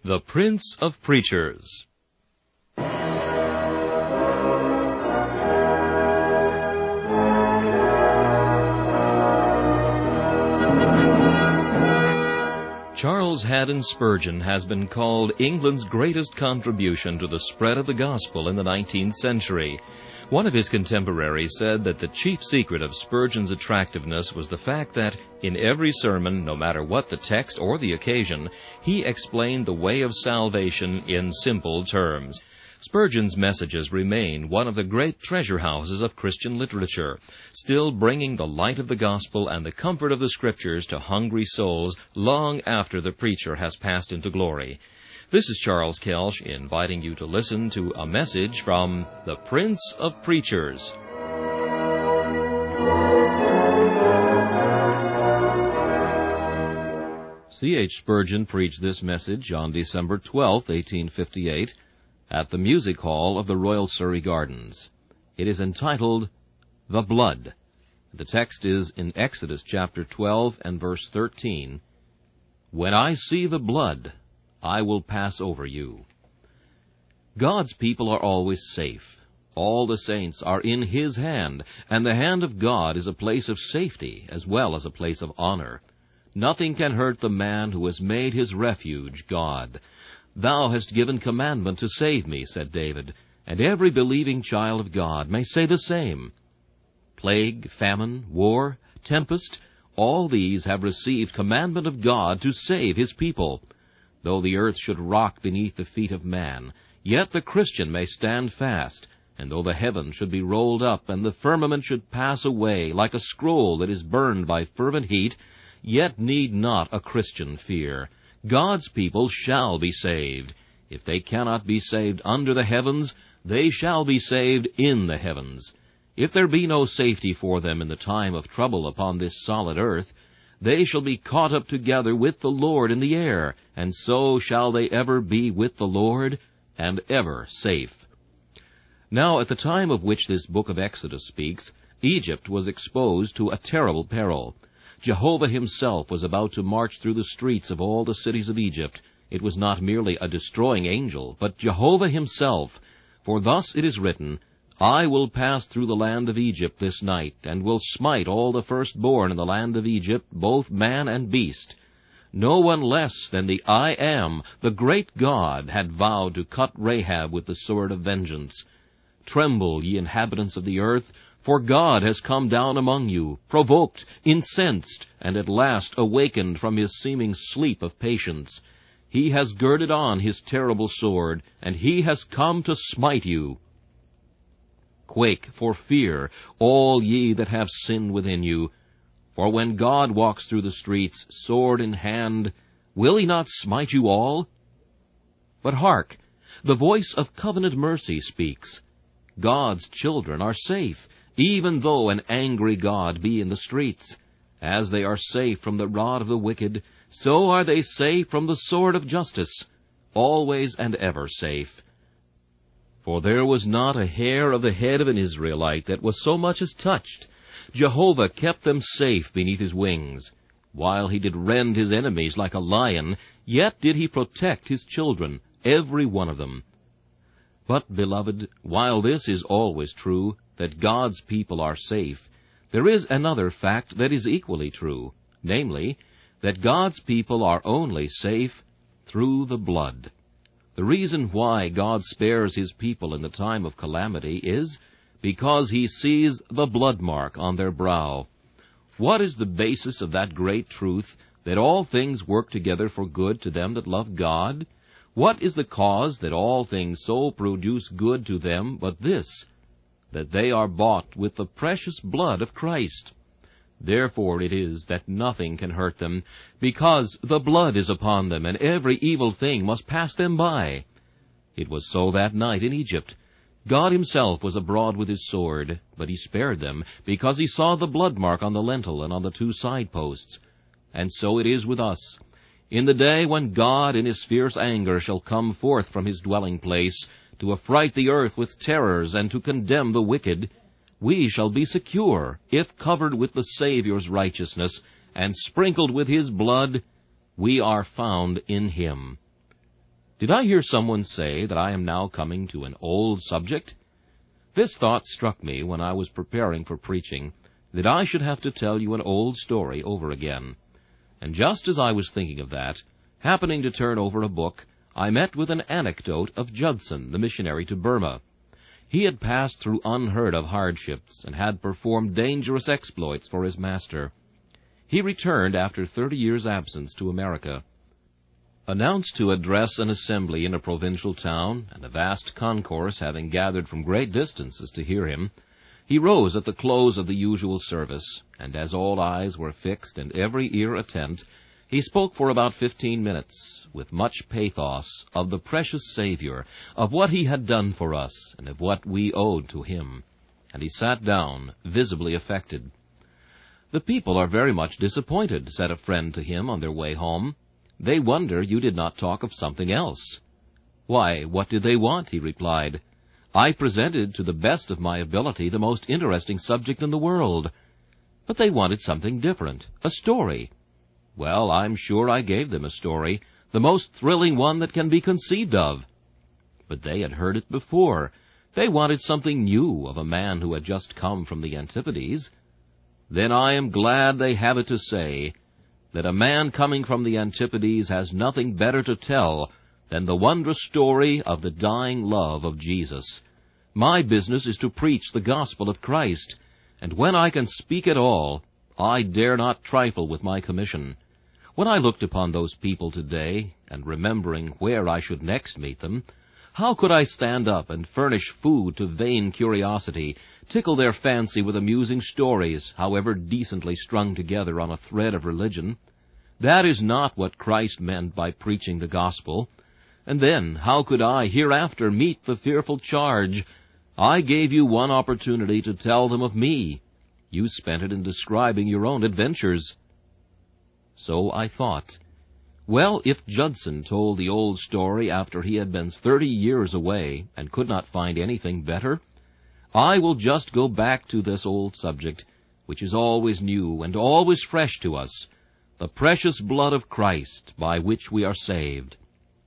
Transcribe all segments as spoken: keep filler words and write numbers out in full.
The Prince of Preachers. Charles Haddon Spurgeon has been called England's greatest contribution to the spread of the gospel in the nineteenth century. One of his contemporaries said that the chief secret of Spurgeon's attractiveness was the fact that, in every sermon, no matter what the text or the occasion, he explained the way of salvation in simple terms. Spurgeon's messages remain one of the great treasure houses of Christian literature, still bringing the light of the gospel and the comfort of the Scriptures to hungry souls long after the preacher has passed into glory. This is Charles Kelsch inviting you to listen to a message from the Prince of Preachers. C H Spurgeon preached this message on December twelfth, eighteen fifty-eight, at the Music Hall of the Royal Surrey Gardens. It is entitled, The Blood. The text is in Exodus chapter twelve and verse thirteen. When I see the blood, I will pass over you. God's people are always safe. All the saints are in His hand, and the hand of God is a place of safety as well as a place of honor. Nothing can hurt the man who has made his refuge God. Thou hast given commandment to save me, said David, and every believing child of God may say the same. Plague, famine, war, tempest, all these have received commandment of God to save His people. Though the earth should rock beneath the feet of man, yet the Christian may stand fast, and though the heavens should be rolled up, and the firmament should pass away like a scroll that is burned by fervent heat, yet need not a Christian fear. God's people shall be saved. If they cannot be saved under the heavens, they shall be saved in the heavens. If there be no safety for them in the time of trouble upon this solid earth, they shall be caught up together with the Lord in the air, and so shall they ever be with the Lord, and ever safe. Now, at the time of which this book of Exodus speaks, Egypt was exposed to a terrible peril. Jehovah Himself was about to march through the streets of all the cities of Egypt. It was not merely a destroying angel, but Jehovah Himself. For thus it is written, I will pass through the land of Egypt this night, and will smite all the firstborn in the land of Egypt, both man and beast. No one less than the I Am, the great God, had vowed to cut Rahab with the sword of vengeance. Tremble, ye inhabitants of the earth, for God has come down among you, provoked, incensed, and at last awakened from His seeming sleep of patience. He has girded on His terrible sword, and He has come to smite you. Quake for fear, all ye that have sin within you. For when God walks through the streets, sword in hand, will He not smite you all? But hark, the voice of covenant mercy speaks. God's children are safe, even though an angry God be in the streets. As they are safe from the rod of the wicked, so are they safe from the sword of justice, always and ever safe. For there was not a hair of the head of an Israelite that was so much as touched. Jehovah kept them safe beneath His wings. While He did rend His enemies like a lion, yet did He protect His children, every one of them. But, beloved, while this is always true, that God's people are safe, there is another fact that is equally true, namely, that God's people are only safe through the blood. The reason why God spares His people in the time of calamity is because He sees the blood mark on their brow. What is the basis of that great truth, that all things work together for good to them that love God? What is the cause that all things so produce good to them but this, that they are bought with the precious blood of Christ? Therefore it is that nothing can hurt them, because the blood is upon them, and every evil thing must pass them by. It was so that night in Egypt. God Himself was abroad with His sword, but He spared them, because He saw the blood mark on the lintel and on the two side posts. And so it is with us. In the day when God in His fierce anger shall come forth from His dwelling place, to affright the earth with terrors and to condemn the wicked, we shall be secure, if covered with the Savior's righteousness, and sprinkled with His blood, we are found in Him. Did I hear someone say that I am now coming to an old subject? This thought struck me when I was preparing for preaching, that I should have to tell you an old story over again. And just as I was thinking of that, happening to turn over a book, I met with an anecdote of Judson, the missionary to Burma. He had passed through unheard-of hardships and had performed dangerous exploits for his master. He returned after thirty years' absence to America. Announced to address an assembly in a provincial town, and a vast concourse having gathered from great distances to hear him, he rose at the close of the usual service, and as all eyes were fixed and every ear attent, he spoke for about fifteen minutes, with much pathos, of the precious Savior, of what he had done for us, and of what we owed to him. And he sat down, visibly affected. "The people are very much disappointed," said a friend to him on their way home. "They wonder you did not talk of something else." "Why, what did they want?" he replied. "I presented to the best of my ability the most interesting subject in the world. But they wanted something different, a story. Well, I'm sure I gave them a story, the most thrilling one that can be conceived of. But they had heard it before. They wanted something new of a man who had just come from the Antipodes. Then I am glad they have it to say that a man coming from the Antipodes has nothing better to tell than the wondrous story of the dying love of Jesus. My business is to preach the gospel of Christ, and when I can speak at all, I dare not trifle with my commission. When I looked upon those people today, and remembering where I should next meet them, how could I stand up and furnish food to vain curiosity, tickle their fancy with amusing stories, however decently strung together on a thread of religion? That is not what Christ meant by preaching the gospel. And then, how could I hereafter meet the fearful charge, 'I gave you one opportunity to tell them of me. You spent it in describing your own adventures.' So I thought, well, if Judson told the old story after he had been thirty years away and could not find anything better, I will just go back to this old subject, which is always new and always fresh to us, the precious blood of Christ by which we are saved.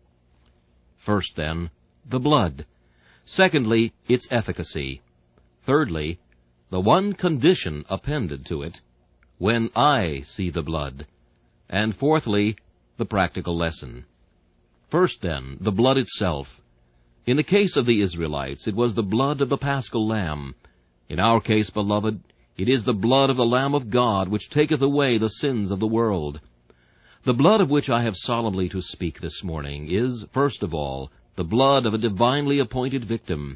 First, then, the blood. Secondly, its efficacy. Thirdly, the one condition appended to it, when I see the blood. And fourthly, the practical lesson. First, then, the blood itself. In the case of the Israelites, it was the blood of the Paschal Lamb. In our case, beloved, it is the blood of the Lamb of God, which taketh away the sins of the world. The blood of which I have solemnly to speak this morning is, first of all, the blood of a divinely appointed victim.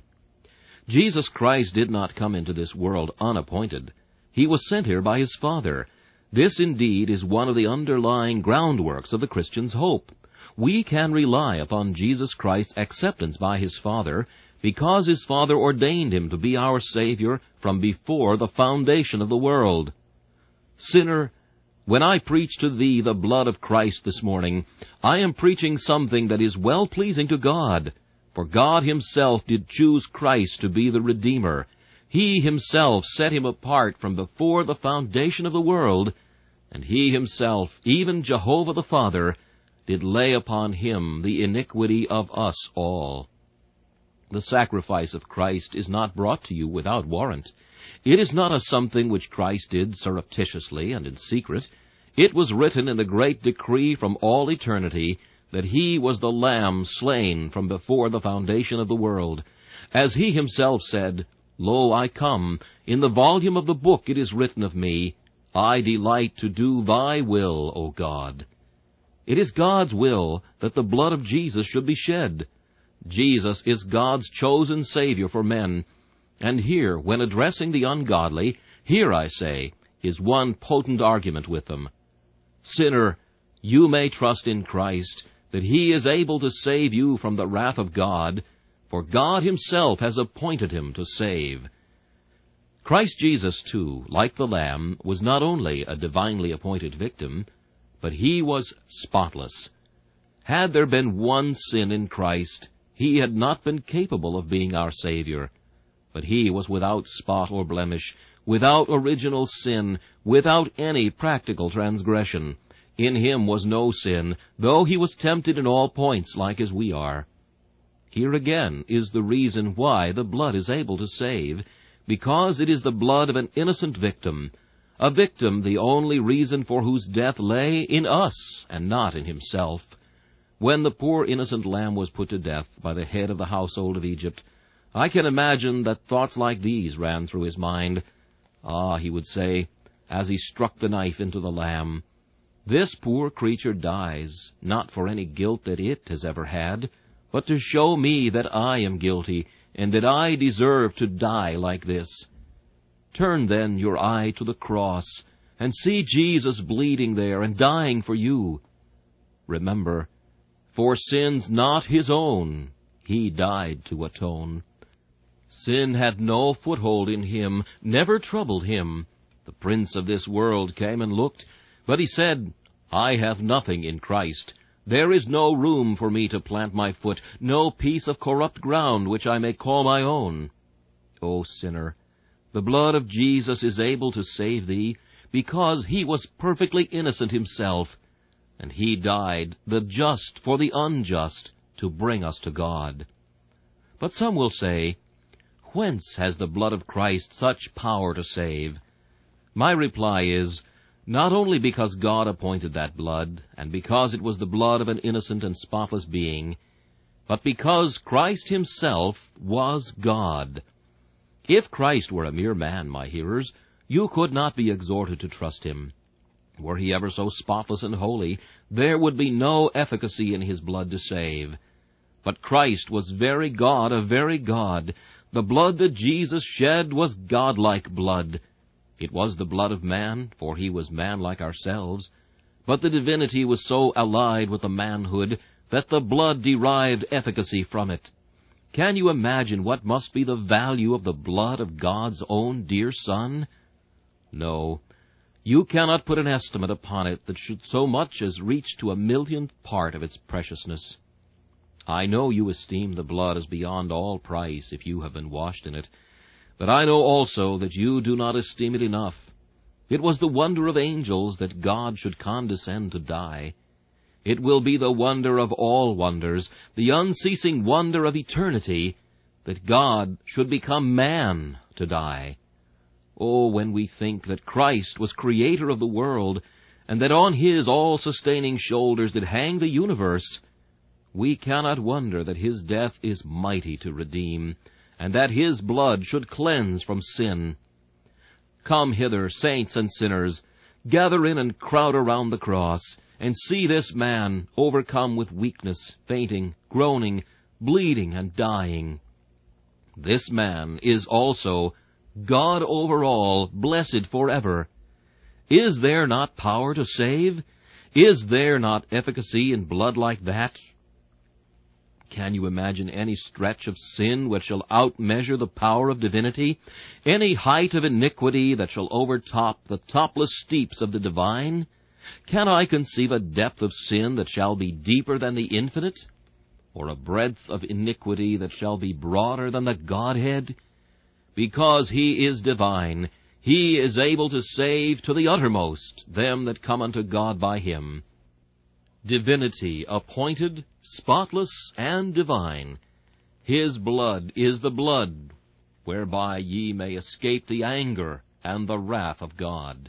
Jesus Christ did not come into this world unappointed. He was sent here by his Father. This, indeed, is one of the underlying groundworks of the Christian's hope. We can rely upon Jesus Christ's acceptance by his Father, because his Father ordained him to be our Savior from before the foundation of the world. Sinner, when I preach to thee the blood of Christ this morning, I am preaching something that is well-pleasing to God, for God himself did choose Christ to be the Redeemer. He himself set him apart from before the foundation of the world, and he himself, even Jehovah the Father, did lay upon him the iniquity of us all. The sacrifice of Christ is not brought to you without warrant. It is not a something which Christ did surreptitiously and in secret. It was written in the great decree from all eternity that he was the Lamb slain from before the foundation of the world. As he himself said, Lo, I come. In the volume of the book it is written of me, I delight to do thy will, O God. It is God's will that the blood of Jesus should be shed. Jesus is God's chosen Savior for men. And here, when addressing the ungodly, here, I say, is one potent argument with them. Sinner, you may trust in Christ, that he is able to save you from the wrath of God, for God himself has appointed him to save. Christ Jesus, too, like the Lamb, was not only a divinely appointed victim, but he was spotless. Had there been one sin in Christ, he had not been capable of being our Savior. But he was without spot or blemish, without original sin, without any practical transgression. In him was no sin, though he was tempted in all points like as we are. Here again is the reason why the blood is able to save, because it is the blood of an innocent victim, a victim the only reason for whose death lay in us and not in himself. When the poor innocent lamb was put to death by the head of the household of Egypt, I can imagine that thoughts like these ran through his mind. Ah, he would say, as he struck the knife into the lamb, this poor creature dies, not for any guilt that it has ever had, but to show me that I am guilty, and that I deserve to die like this. Turn then your eye to the cross, and see Jesus bleeding there and dying for you. Remember, for sins not his own, he died to atone. Sin had no foothold in him, never troubled him. The prince of this world came and looked, but he said, I have nothing in Christ. There is no room for me to plant my foot, no piece of corrupt ground which I may call my own. O sinner, the blood of Jesus is able to save thee, because he was perfectly innocent himself, and he died, the just for the unjust, to bring us to God. But some will say, whence has the blood of Christ such power to save? My reply is, not only because God appointed that blood, and because it was the blood of an innocent and spotless being, but because Christ himself was God. If Christ were a mere man, my hearers, you could not be exhorted to trust him. Were he ever so spotless and holy, there would be no efficacy in his blood to save. But Christ was very God, a very God. The blood that Jesus shed was God-like blood. It was the blood of man, for he was man like ourselves, but the divinity was so allied with the manhood that the blood derived efficacy from it. Can you imagine what must be the value of the blood of God's own dear Son? No, you cannot put an estimate upon it that should so much as reach to a millionth part of its preciousness. I know you esteem the blood as beyond all price if you have been washed in it, but I know also that you do not esteem it enough. It was the wonder of angels that God should condescend to die. It will be the wonder of all wonders, the unceasing wonder of eternity, that God should become man to die. Oh, when we think that Christ was creator of the world, and that on his all-sustaining shoulders did hang the universe, we cannot wonder that his death is mighty to redeem, and that his blood should cleanse from sin. Come hither, saints and sinners, gather in and crowd around the cross, and see this man overcome with weakness, fainting, groaning, bleeding, and dying. This man is also God over all, blessed forever. Is there not power to save? Is there not efficacy in blood like that? Can you imagine any stretch of sin which shall outmeasure the power of divinity? Any height of iniquity that shall overtop the topless steeps of the divine? Can I conceive a depth of sin that shall be deeper than the infinite? Or a breadth of iniquity that shall be broader than the Godhead? Because he is divine, he is able to save to the uttermost them that come unto God by him. Divinity appointed, spotless, and divine. His blood is the blood whereby ye may escape the anger and the wrath of God.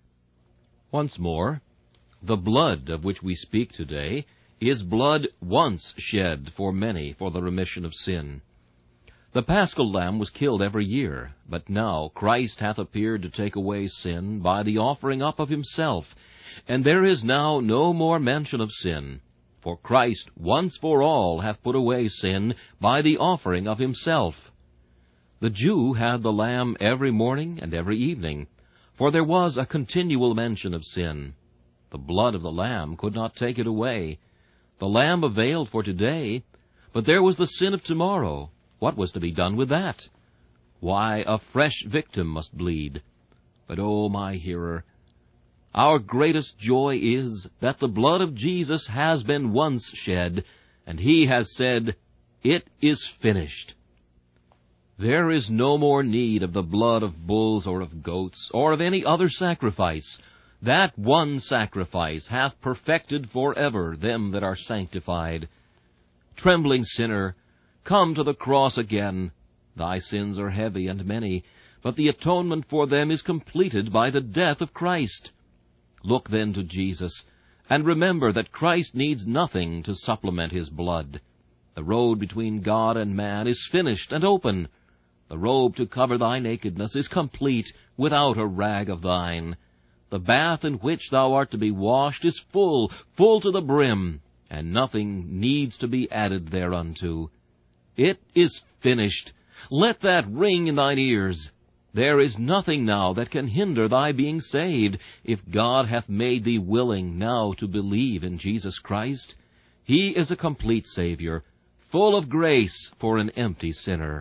Once more, the blood of which we speak today is blood once shed for many for the remission of sin. The paschal lamb was killed every year, but now Christ hath appeared to take away sin by the offering up of himself, and there is now no more mention of sin, for Christ once for all hath put away sin by the offering of himself. The Jew had the lamb every morning and every evening, for there was a continual mention of sin. The blood of the lamb could not take it away. The lamb availed for today, but there was the sin of tomorrow. What was to be done with that? Why, a fresh victim must bleed. But, oh, my hearer, our greatest joy is that the blood of Jesus has been once shed, and he has said, "It is finished." There is no more need of the blood of bulls or of goats, or of any other sacrifice. That one sacrifice hath perfected forever them that are sanctified. Trembling sinner, come to the cross again. Thy sins are heavy and many, but the atonement for them is completed by the death of Christ. Look then to Jesus, and remember that Christ needs nothing to supplement his blood. The road between God and man is finished and open. The robe to cover thy nakedness is complete, without a rag of thine. The bath in which thou art to be washed is full, full to the brim, and nothing needs to be added thereunto. It is finished. Let that ring in thine ears. There is nothing now that can hinder thy being saved, if God hath made thee willing now to believe in Jesus Christ. He is a complete Savior, full of grace for an empty sinner.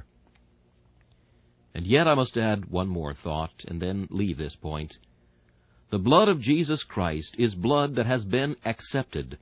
And yet I must add one more thought, and then leave this point. The blood of Jesus Christ is blood that has been accepted.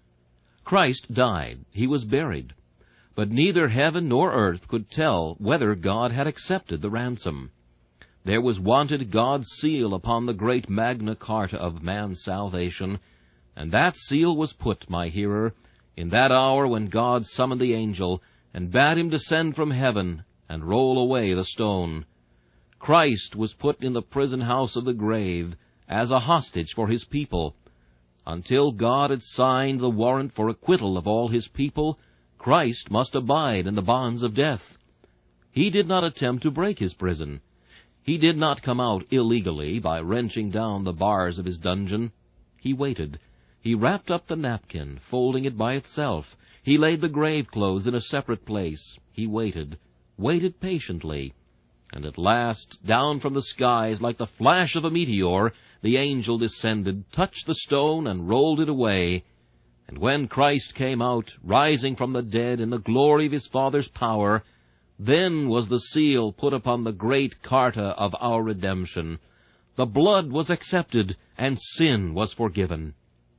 Christ died, he was buried, but neither heaven nor earth could tell whether God had accepted the ransom. There was wanted God's seal upon the great Magna Carta of man's salvation, and that seal was put, my hearer, in that hour when God summoned the angel, and bade him descend from heaven, and roll away the stone. Christ was put in the prison house of the grave, as a hostage for his people. Until God had signed the warrant for acquittal of all his people, Christ must abide in the bonds of death. He did not attempt to break his prison. He did not come out illegally by wrenching down the bars of his dungeon. He waited. He wrapped up the napkin, folding it by itself. He laid the grave clothes in a separate place. He waited, waited patiently. And at last, down from the skies, like the flash of a meteor, the angel descended, touched the stone, and rolled it away. And when Christ came out, rising from the dead in the glory of his Father's power, then was the seal put upon the great Carta of our redemption. The blood was accepted, and sin was forgiven.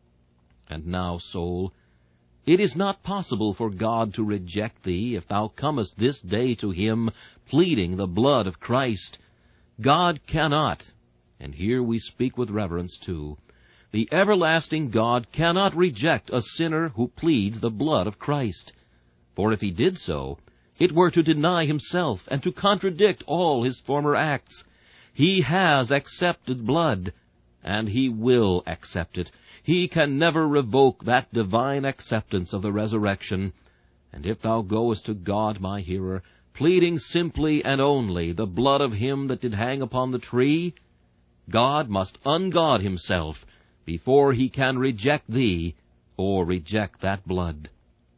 And now, soul, it is not possible for God to reject thee if thou comest this day to him, pleading the blood of Christ. God cannot, and here we speak with reverence too, the everlasting God cannot reject a sinner who pleads the blood of Christ. For if he did so, it were to deny himself and to contradict all his former acts. He has accepted blood, and he will accept it. He can never revoke that divine acceptance of the resurrection. And if thou goest to God, my hearer, pleading simply and only the blood of him that did hang upon the tree, God must ungod himself before he can reject thee or reject that blood.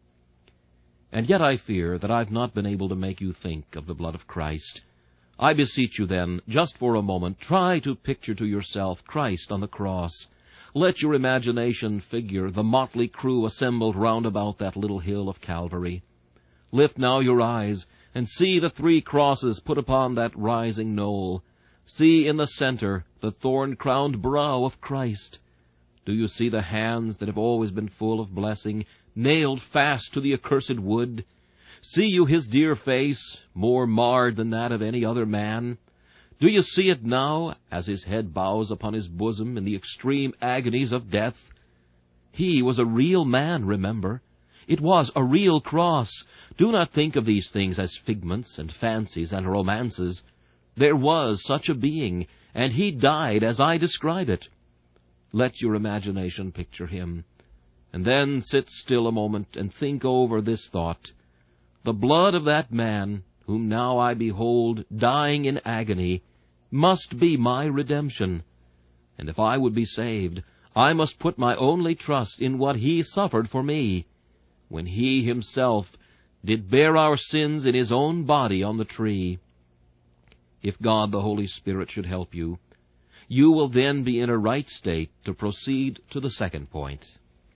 And yet I fear that I've not been able to make you think of the blood of Christ. I beseech you then, just for a moment, try to picture to yourself Christ on the cross. Let your imagination figure the motley crew assembled round about that little hill of Calvary. Lift now your eyes, and see the three crosses put upon that rising knoll. See in the center the thorn-crowned brow of Christ. Do you see the hands that have always been full of blessing, nailed fast to the accursed wood? See you his dear face, more marred than that of any other man? Do you see it now, as his head bows upon his bosom in the extreme agonies of death? He was a real man, remember. It was a real cross. Do not think of these things as figments and fancies and romances. There was such a being, and he died as I describe it. Let your imagination picture him, and then sit still a moment and think over this thought. The blood of that man, whom now I behold dying in agony, must be my redemption. And if I would be saved, I must put my only trust in what he suffered for me, when he himself did bear our sins in his own body on the tree. If God the Holy Spirit should help you, you will then be in a right state to proceed to the second point.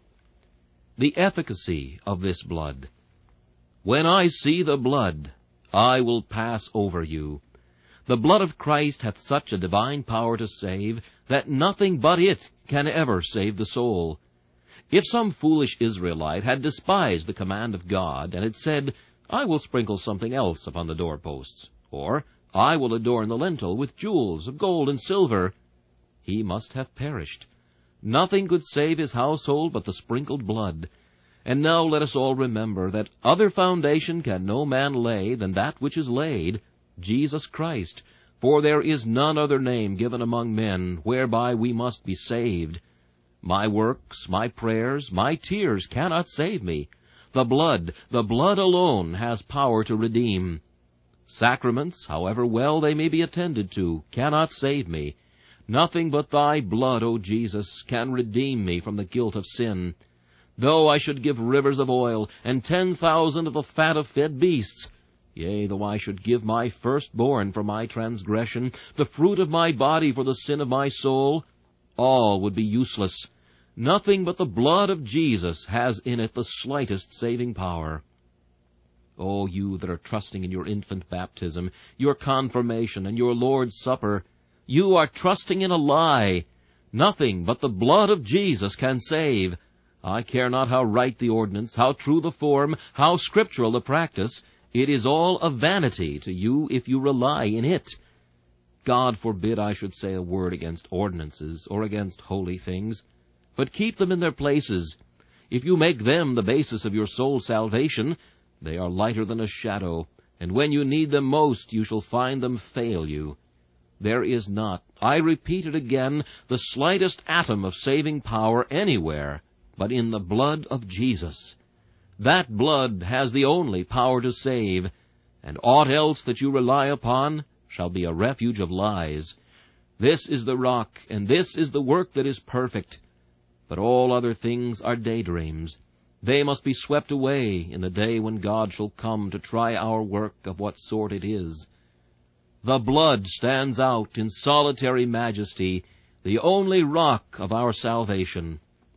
The efficacy of this blood. When I see the blood, I will pass over you. The blood of Christ hath such a divine power to save, that nothing but it can ever save the soul. If some foolish Israelite had despised the command of God, and had said, I will sprinkle something else upon the doorposts, or I will adorn the lintel with jewels of gold and silver, he must have perished. Nothing could save his household but the sprinkled blood. And now let us all remember that other foundation can no man lay than that which is laid, Jesus Christ. For there is none other name given among men whereby we must be saved. My works, my prayers, my tears cannot save me. The blood, the blood alone has power to redeem. Sacraments, however well they may be attended to, cannot save me. Nothing but thy blood, O Jesus, can redeem me from the guilt of sin. Though I should give rivers of oil, and ten thousand of the fat of fed beasts, yea, though I should give my firstborn for my transgression, the fruit of my body for the sin of my soul, all would be useless. Nothing but the blood of Jesus has in it the slightest saving power. O you that are trusting in your infant baptism, your confirmation, and your Lord's Supper, you are trusting in a lie. Nothing but the blood of Jesus can save. I care not how right the ordinance, how true the form, how scriptural the practice. It is all a vanity to you if you rely in it. God forbid I should say a word against ordinances or against holy things, but keep them in their places. If you make them the basis of your soul's salvation, they are lighter than a shadow, and when you need them most, you shall find them fail you. There is not, I repeat it again, the slightest atom of saving power anywhere but in the blood of Jesus. That blood has the only power to save, and aught else that you rely upon shall be a refuge of lies. This is the rock, and this is the work that is perfect. But all other things are daydreams. They must be swept away in the day when God shall come to try our work of what sort it is. The blood stands out in solitary majesty, the only rock of our salvation.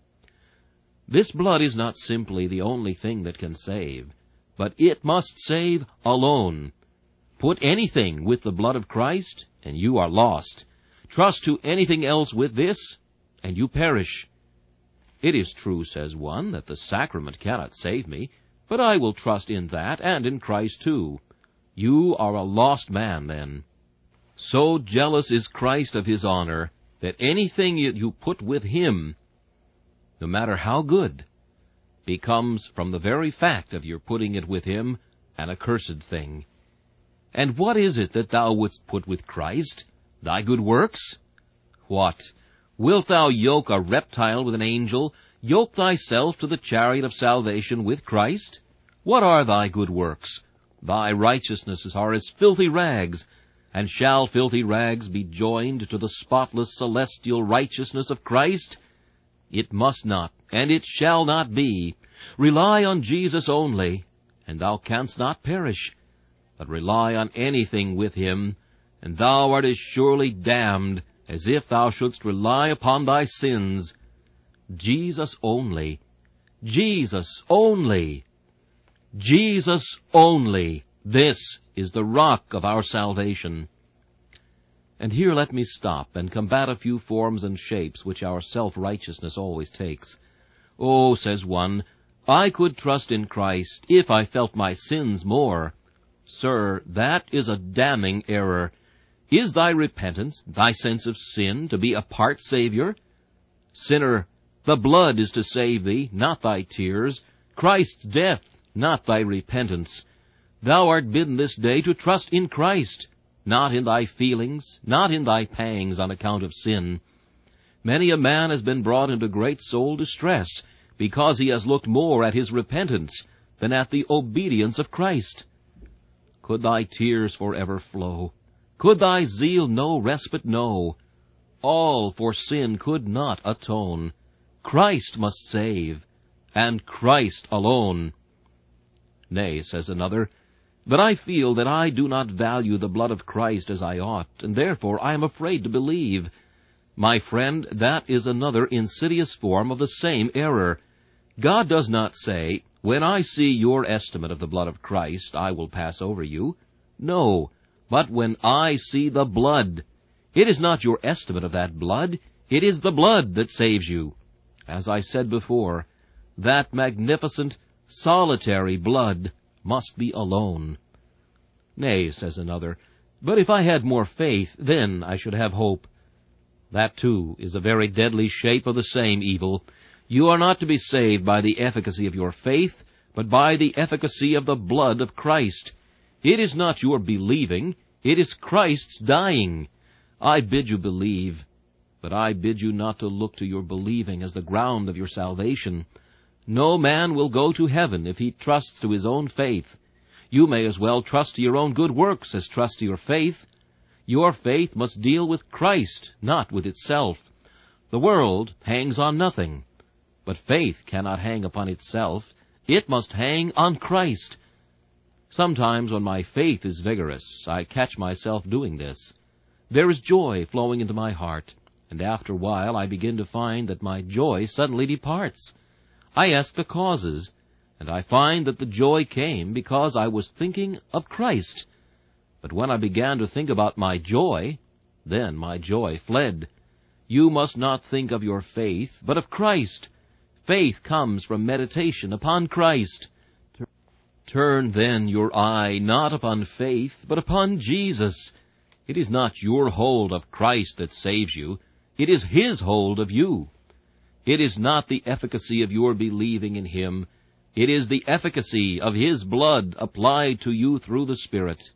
This blood is not simply the only thing that can save, but it must save alone. Put anything with the blood of Christ, and you are lost. Trust to anything else with this, and you perish. It is true, says one, that the sacrament cannot save me, but I will trust in that and in Christ too. You are a lost man, then. So jealous is Christ of his honor that anything you put with him, no matter how good, becomes, from the very fact of your putting it with him, an accursed thing. And what is it that thou wouldst put with Christ? Thy good works? What? Wilt thou yoke a reptile with an angel, yoke thyself to the chariot of salvation with Christ? What are thy good works? Thy righteousnesses are as filthy rags, and shall filthy rags be joined to the spotless celestial righteousness of Christ? It must not, and it shall not be. Rely on Jesus only, and thou canst not perish. But rely on anything with him, and thou art as surely damned as if thou shouldst rely upon thy sins. Jesus only. Jesus only. Jesus only. This is the rock of our salvation. And here let me stop and combat a few forms and shapes which our self-righteousness always takes. Oh, says one, I could trust in Christ if I felt my sins more. Sir, that is a damning error. Is thy repentance, thy sense of sin, to be a part Savior? Sinner, the blood is to save thee, not thy tears, Christ's death, not thy repentance. Thou art bidden this day to trust in Christ, not in thy feelings, not in thy pangs on account of sin. Many a man has been brought into great soul distress because he has looked more at his repentance than at the obedience of Christ. Could thy tears forever flow? Could thy zeal no respite know? All for sin could not atone. Christ must save, and Christ alone. Nay, says another, but I feel that I do not value the blood of Christ as I ought, and therefore I am afraid to believe. My friend, that is another insidious form of the same error. God does not say, when I see your estimate of the blood of Christ, I will pass over you. No, but when I see the blood. It is not your estimate of that blood. It is the blood that saves you. As I said before, that magnificent, solitary blood must be alone. Nay, says another, but if I had more faith, then I should have hope. That, too, is a very deadly shape of the same evil. You are not to be saved by the efficacy of your faith, but by the efficacy of the blood of Christ. It is not your believing, it is Christ's dying. I bid you believe, but I bid you not to look to your believing as the ground of your salvation. No man will go to heaven if he trusts to his own faith. You may as well trust to your own good works as trust to your faith. Your faith must deal with Christ, not with itself. The world hangs on nothing, but faith cannot hang upon itself. It must hang on Christ. Sometimes when my faith is vigorous, I catch myself doing this. There is joy flowing into my heart, and after a while I begin to find that my joy suddenly departs. I ask the causes, and I find that the joy came because I was thinking of Christ. But when I began to think about my joy, then my joy fled. You must not think of your faith, but of Christ. Faith comes from meditation upon Christ. Turn then your eye not upon faith, but upon Jesus. It is not your hold of Christ that saves you. It is His hold of you. It is not the efficacy of your believing in Him. It is the efficacy of His blood applied to you through the Spirit.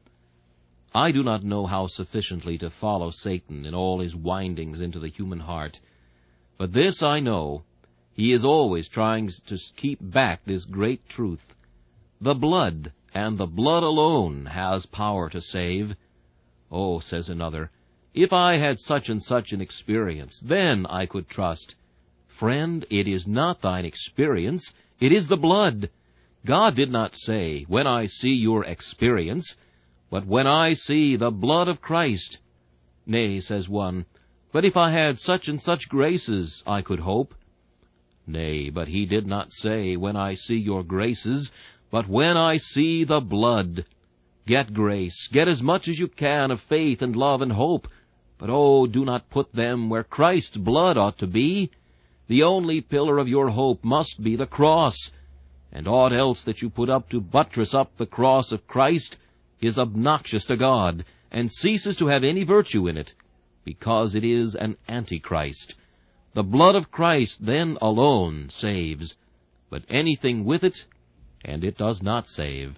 I do not know how sufficiently to follow Satan in all his windings into the human heart. But this I know, he is always trying to keep back this great truth. The blood, and the blood alone, has power to save. Oh, says another, if I had such and such an experience, then I could trust. Friend, it is not thine experience, it is the blood. God did not say, when I see your experience, but when I see the blood of Christ. Nay, says one, but if I had such and such graces, I could hope. Nay, but he did not say, when I see your graces, but when I see the blood. Get grace, get as much as you can of faith and love and hope, but oh, do not put them where Christ's blood ought to be. The only pillar of your hope must be the cross, and aught else that you put up to buttress up the cross of Christ is obnoxious to God, and ceases to have any virtue in it, because it is an antichrist. The blood of Christ then alone saves, but anything with it, and it does not save.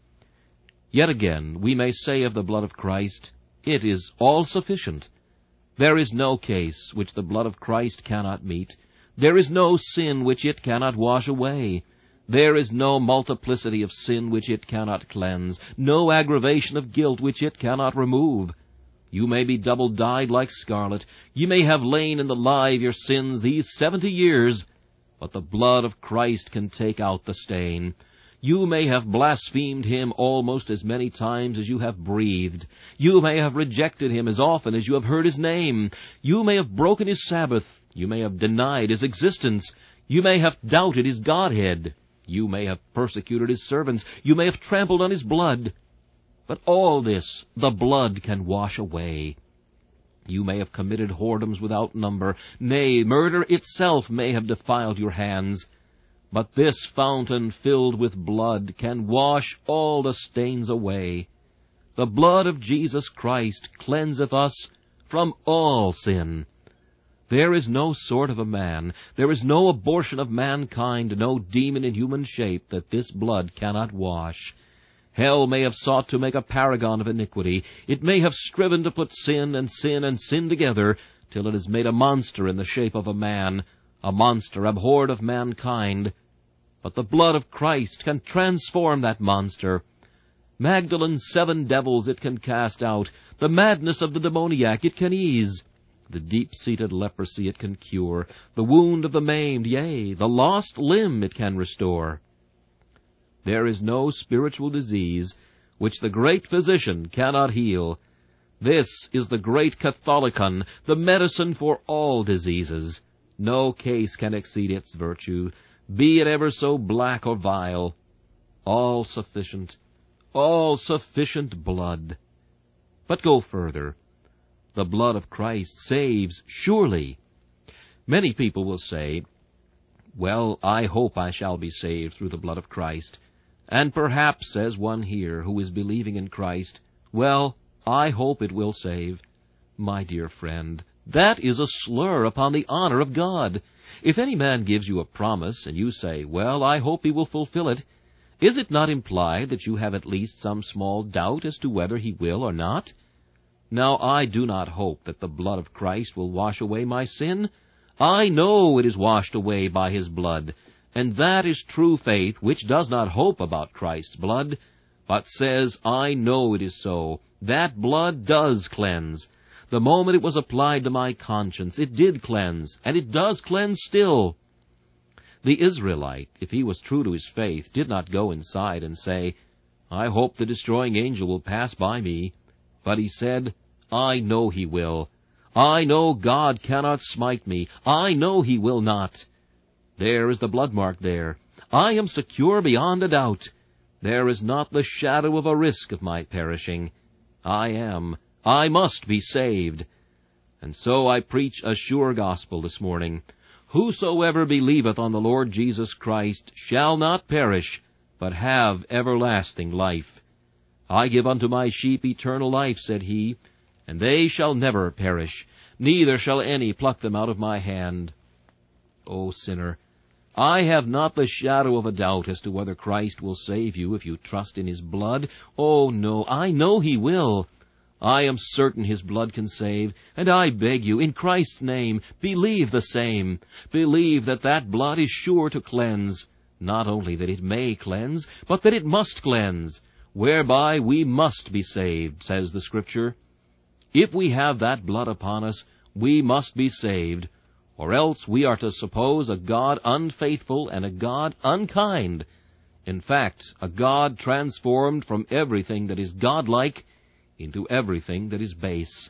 Yet again, we may say of the blood of Christ, it is all-sufficient. There is no case which the blood of Christ cannot meet. There is no sin which it cannot wash away. There is no multiplicity of sin which it cannot cleanse, no aggravation of guilt which it cannot remove. You may be double-dyed like scarlet, you may have lain in the lye of your sins these seventy years, but the blood of Christ can take out the stain. You may have blasphemed Him almost as many times as you have breathed. You may have rejected Him as often as you have heard His name. You may have broken His Sabbath. You may have denied His existence. You may have doubted His Godhead. You may have persecuted His servants. You may have trampled on His blood. But all this the blood can wash away. You may have committed whoredoms without number. Nay, murder itself may have defiled your hands. But this fountain filled with blood can wash all the stains away. The blood of Jesus Christ cleanseth us from all sin. There is no sort of a man, there is no abortion of mankind, no demon in human shape that this blood cannot wash. Hell may have sought to make a paragon of iniquity. It may have striven to put sin and sin and sin together, till it has made a monster in the shape of a man, a monster abhorred of mankind. But the blood of Christ can transform that monster. Magdalene's seven devils it can cast out. The madness of the demoniac it can ease. The deep-seated leprosy it can cure. The wound of the maimed, yea, the lost limb it can restore. There is no spiritual disease which the great physician cannot heal. This is the great Catholicon, the medicine for all diseases. No case can exceed its virtue, be it ever so black or vile. All-sufficient, all-sufficient blood. But go further. The blood of Christ saves surely. Many people will say, well, I hope I shall be saved through the blood of Christ. And perhaps, says one here who is believing in Christ, well, I hope it will save. My dear friend, That is a slur upon the honor of God. If any man gives you a promise, and you say, "Well, I hope he will fulfill it," is it not implied that you have at least some small doubt as to whether he will or not? Now I do not hope that the blood of Christ will wash away my sin. I know it is washed away by his blood, and that is true faith, which does not hope about Christ's blood, but says, "I know it is so. That blood does cleanse. The moment it was applied to my conscience, it did cleanse, and it does cleanse still." The Israelite, if he was true to his faith, did not go inside and say, "I hope the destroying angel will pass by me." But he said, "I know he will. I know God cannot smite me. I know he will not. There is the blood mark there. I am secure beyond a doubt. There is not the shadow of a risk of my perishing. I am. I must be saved. And so I preach a sure gospel this morning. Whosoever believeth on the Lord Jesus Christ shall not perish, but have everlasting life. I give unto my sheep eternal life, said he, and they shall never perish, neither shall any pluck them out of my hand. O sinner, I have not the shadow of a doubt as to whether Christ will save you if you trust in his blood. Oh, no, I know he will. I am certain his blood can save, and I beg you, in Christ's name, believe the same. Believe that that blood is sure to cleanse, not only that it may cleanse, but that it must cleanse, whereby we must be saved, says the Scripture. If we have that blood upon us, we must be saved, or else we are to suppose a God unfaithful and a God unkind. In fact, a God transformed from everything that is godlike into everything that is base.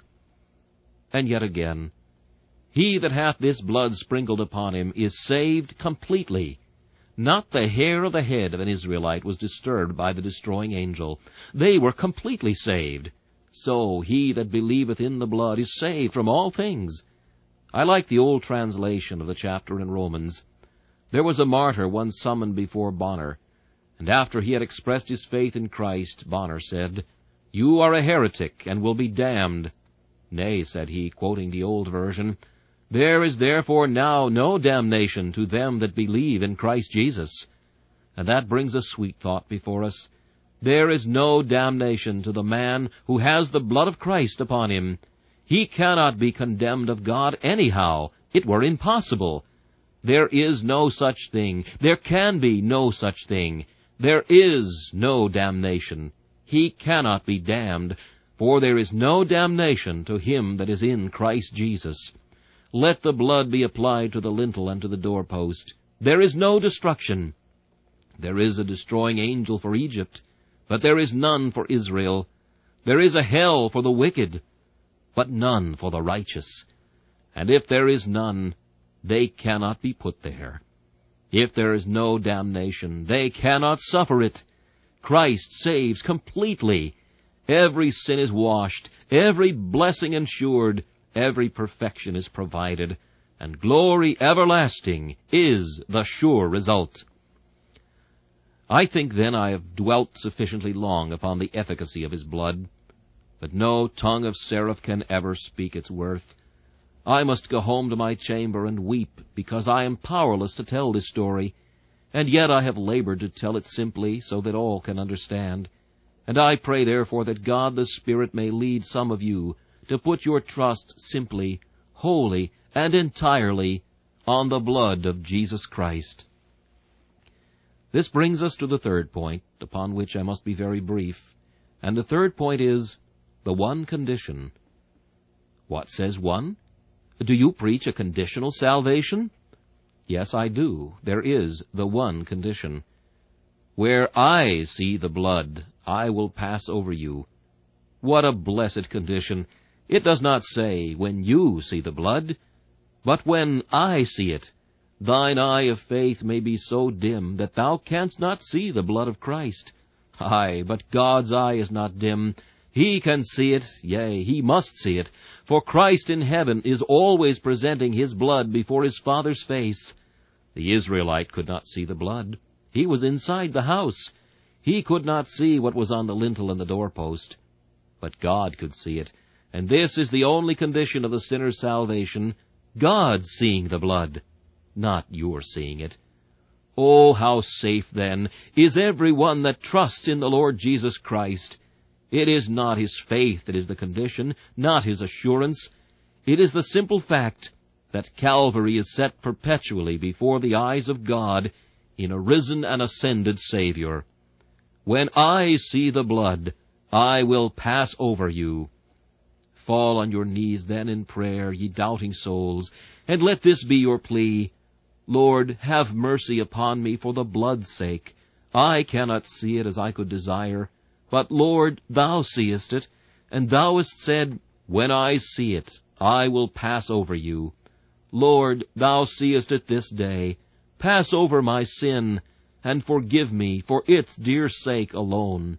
And yet again, he that hath this blood sprinkled upon him is saved completely. Not the hair of the head of an Israelite was disturbed by the destroying angel. They were completely saved. So he that believeth in the blood is saved from all things. I like the old translation of the chapter in Romans. There was a martyr once summoned before Bonner, and after he had expressed his faith in Christ, Bonner said, "You are a heretic, and will be damned." "Nay," said he, quoting the old version, "there is therefore now no damnation to them that believe in Christ Jesus." And that brings a sweet thought before us. There is no damnation to the man who has the blood of Christ upon him. He cannot be condemned of God anyhow. It were impossible. There is no such thing. There can be no such thing. There is no damnation. He cannot be damned, for there is no damnation to him that is in Christ Jesus. Let the blood be applied to the lintel and to the doorpost. There is no destruction. There is a destroying angel for Egypt, but there is none for Israel. There is a hell for the wicked, but none for the righteous. And if there is none, they cannot be put there. If there is no damnation, they cannot suffer it. Christ saves completely. Every sin is washed, every blessing ensured, every perfection is provided, and glory everlasting is the sure result. I think then I have dwelt sufficiently long upon the efficacy of his blood, but no tongue of seraph can ever speak its worth. I must go home to my chamber and weep, because I am powerless to tell this story, and yet I have labored to tell it simply so that all can understand. And I pray therefore that God the Spirit may lead some of you to put your trust simply, wholly, and entirely on the blood of Jesus Christ. This brings us to the third point, upon which I must be very brief, and the third point is the one condition. What says one? Do you preach a conditional salvation? Yes, I do. There is the one condition. Where I see the blood, I will pass over you. What a blessed condition! It does not say, when you see the blood, but when I see it. Thine eye of faith may be so dim that thou canst not see the blood of Christ. Aye, but God's eye is not dim. He can see it, yea, he must see it, for Christ in heaven is always presenting his blood before his Father's face. The Israelite could not see the blood. He was inside the house. He could not see what was on the lintel and the doorpost. But God could see it, And this is the only condition of the sinner's salvation, God seeing the blood, not your seeing it. Oh, how safe, then, is every one that trusts in the Lord Jesus Christ. It is not his faith that is the condition, not his assurance. It is the simple fact that Calvary is set perpetually before the eyes of God in a risen and ascended Savior. When I see the blood, I will pass over you. Fall on your knees then in prayer, ye doubting souls, and let this be your plea. Lord, have mercy upon me for the blood's sake. I cannot see it as I could desire. But, Lord, thou seest it, and thou hast said, When I see it, I will pass over you. Lord, thou seest it this day. Pass over my sin, and forgive me for its dear sake alone.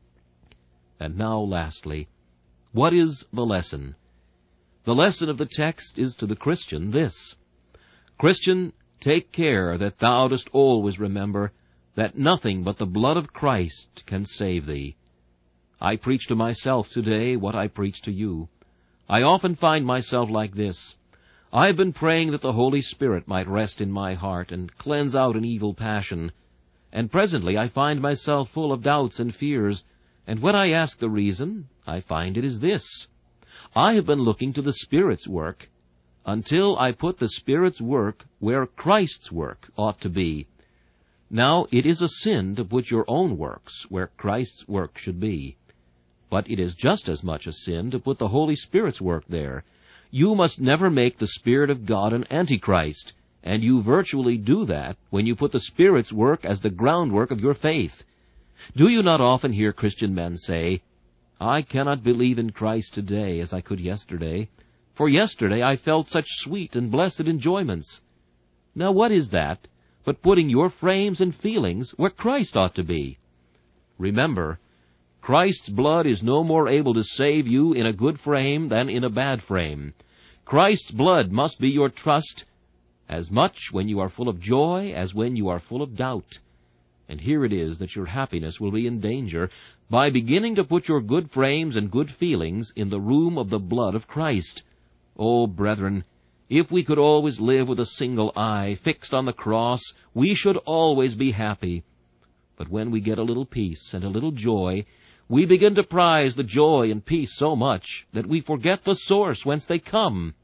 And now, lastly, what is the lesson? The lesson of the text is to the Christian this: Christian, take care that thou dost always remember that nothing but the blood of Christ can save thee. I preach to myself today what I preach to you. I often find myself like this. I've been praying that the Holy Spirit might rest in my heart and cleanse out an evil passion, and presently I find myself full of doubts and fears, and when I ask the reason, I find it is this: I have been looking to the Spirit's work, until I put the Spirit's work where Christ's work ought to be. Now, it is a sin to put your own works where Christ's work should be. But it is just as much a sin to put the Holy Spirit's work there. You must never make the Spirit of God an Antichrist, and you virtually do that when you put the Spirit's work as the groundwork of your faith. Do you not often hear Christian men say, I cannot believe in Christ today as I could yesterday, for yesterday I felt such sweet and blessed enjoyments. Now what is that but putting your frames and feelings where Christ ought to be? Remember, Christ's blood is no more able to save you in a good frame than in a bad frame. Christ's blood must be your trust as much when you are full of joy as when you are full of doubt. And here it is that your happiness will be in danger by beginning to put your good frames and good feelings in the room of the blood of Christ. Oh, brethren, if we could always live with a single eye fixed on the cross, we should always be happy. But when we get a little peace and a little joy, we begin to prize the joy and peace so much that we forget the source whence they come.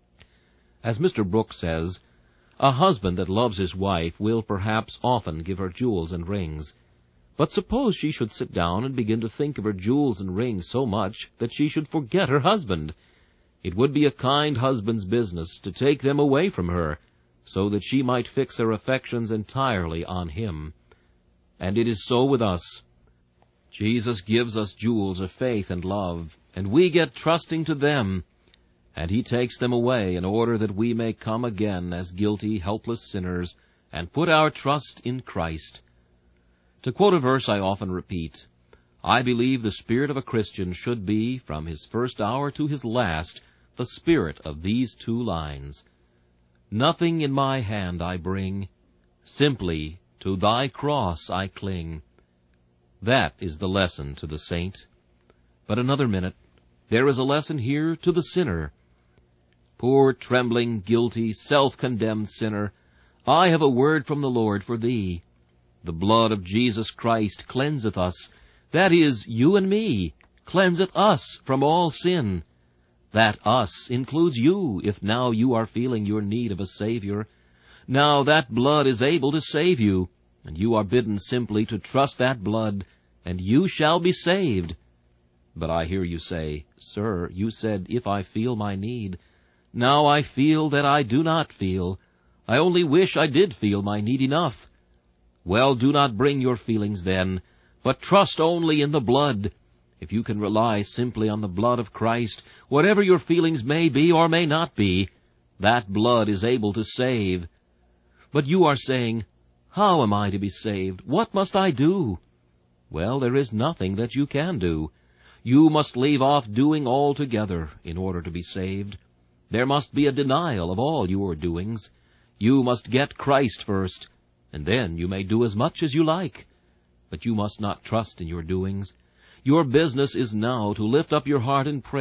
As Mister Brooks says, a husband that loves his wife will perhaps often give her jewels and rings. But suppose she should sit down and begin to think of her jewels and rings so much that she should forget her husband. It would be a kind husband's business to take them away from her, so that she might fix her affections entirely on him. And it is so with us. Jesus gives us jewels of faith and love, and we get trusting to them, and he takes them away in order that we may come again as guilty, helpless sinners, and put our trust in Christ. To quote a verse I often repeat, I believe the spirit of a Christian should be, from his first hour to his last, the spirit of these two lines. Nothing in my hand I bring, simply to thy cross I cling. That is the lesson to the saint. But another minute, there is a lesson here to the sinner. Poor, trembling, guilty, self-condemned sinner, I have a word from the Lord for thee. The blood of Jesus Christ cleanseth us, that is, you and me, cleanseth us from all sin. That us includes you, if now you are feeling your need of a Savior. Now that blood is able to save you, and you are bidden simply to trust that blood, and you shall be saved. But I hear you say, Sir, you said, if I feel my need. Now I feel that I do not feel. I only wish I did feel my need enough. Well, do not bring your feelings then, but trust only in the blood. If you can rely simply on the blood of Christ, whatever your feelings may be or may not be, that blood is able to save. But you are saying, how am I to be saved? What must I do? Well, there is nothing that you can do. You must leave off doing altogether in order to be saved. There must be a denial of all your doings. You must get Christ first, and then you may do as much as you like. But you must not trust in your doings. Your business is now to lift up your heart in prayer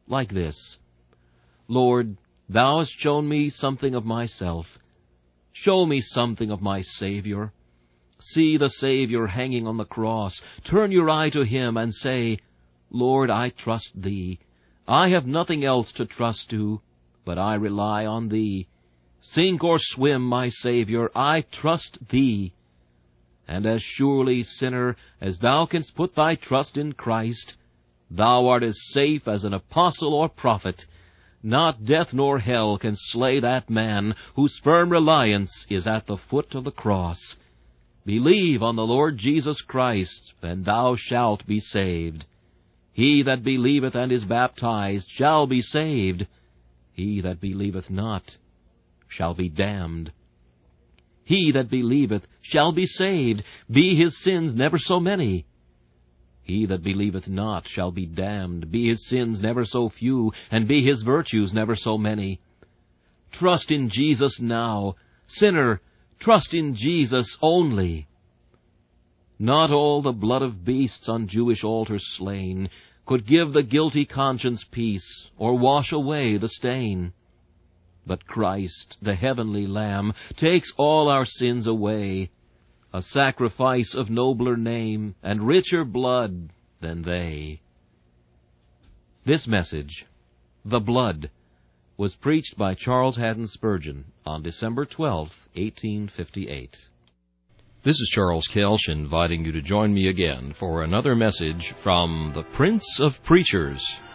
like this: Lord, thou hast shown me something of myself. Show me something of my Savior. See the Savior hanging on the cross. Turn your eye to him and say, Lord, I trust thee. I have nothing else to trust to, but I rely on thee. Sink or swim, my Savior, I trust thee. And as surely, sinner, as thou canst put thy trust in Christ, thou art as safe as an apostle or prophet. Not death nor hell can slay that man whose firm reliance is at the foot of the cross. Believe on the Lord Jesus Christ, and thou shalt be saved. He that believeth and is baptized shall be saved. He that believeth not shall be damned. He that believeth shall be saved, be his sins never so many. He that believeth not shall be damned, be his sins never so few, and be his virtues never so many. Trust in Jesus now. Sinner, trust in Jesus only. Not all the blood of beasts on Jewish altars slain could give the guilty conscience peace, or wash away the stain. But Christ, the heavenly Lamb, takes all our sins away, a sacrifice of nobler name and richer blood than they. This message, The Blood, was preached by Charles Haddon Spurgeon on December twelfth, eighteen fifty-eight. This is Charles Kelsch inviting you to join me again for another message from the Prince of Preachers,